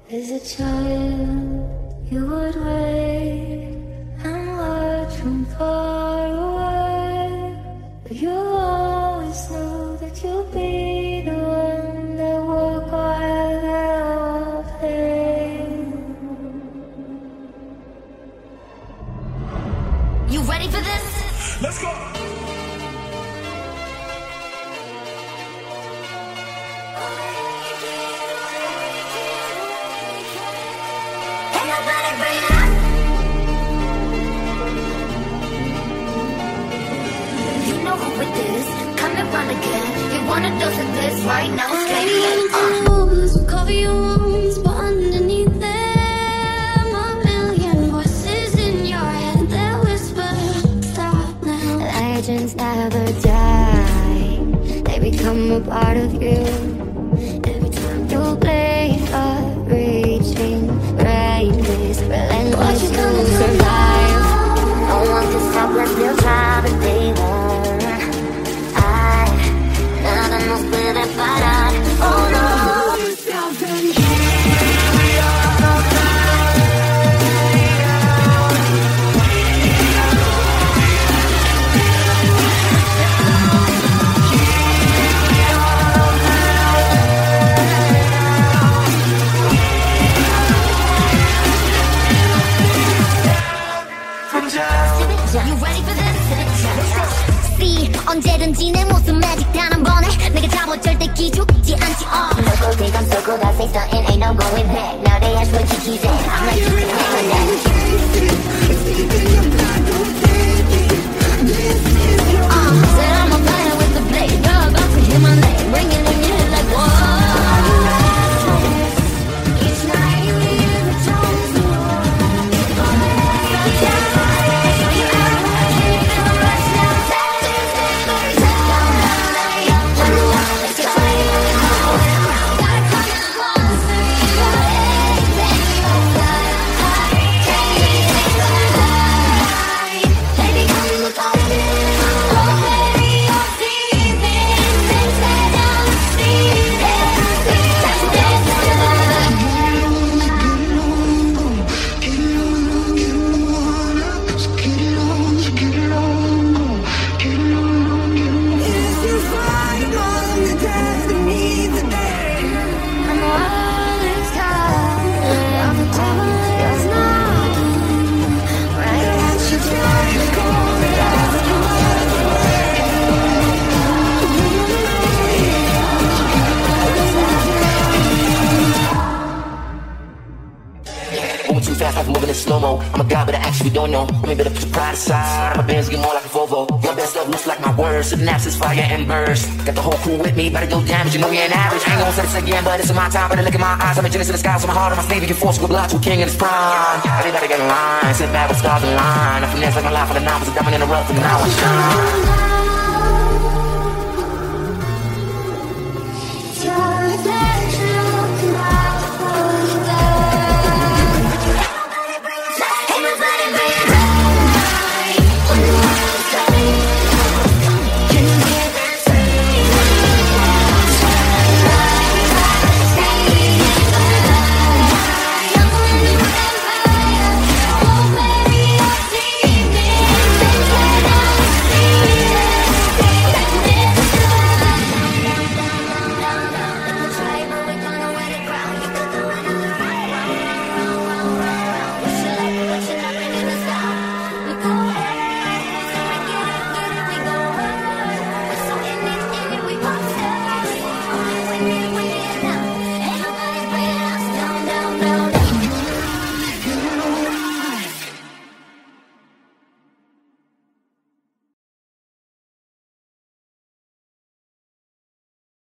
As a child, you would wait and watch from far away. But you always know that you'll be the one that walk while they're all playing. You ready for this? Let's go! Again. You want a dose of this right now, Cover your wounds, but underneath them a million voices in your head that whisper, stop now. Legends never die, they become a part of you. Every time you blink up, reaching brightness, relentless to survive. No one can stop us, they'll try, but they won't. Nada nos puede parar. Oh no. You ready for this? See, 언제든지 내 모습 magic 단 한 번에 내가 잡아 절대 기죽지 않지. Circle think I'm circled, I say something, ain't no going back. Now they ask what Kiki said, I'm like, you can hang that. Said I'm a fighter with the blade, you're about to hear my name, ringing in your head like whoa. Each night we hear the tones of war. Too fast, like moving in slow-mo. I'm a guy, but I actually don't know. Maybe better put your pride aside. My bands get more like a Volvo. Your best stuff looks like my words. Synapses, fire and burst. Got the whole crew with me, better do damage. You know we ain't average. I ain't gonna say this again, but it's in my time. Better look in my eyes. I'm a genius in the sky, so my heart on my sleeve. You can force with blood to a king in his prime. Everybody get in line. Sit back with stars in line. I finesse like my life for the novice. A diamond in the rough, and now I shine. down.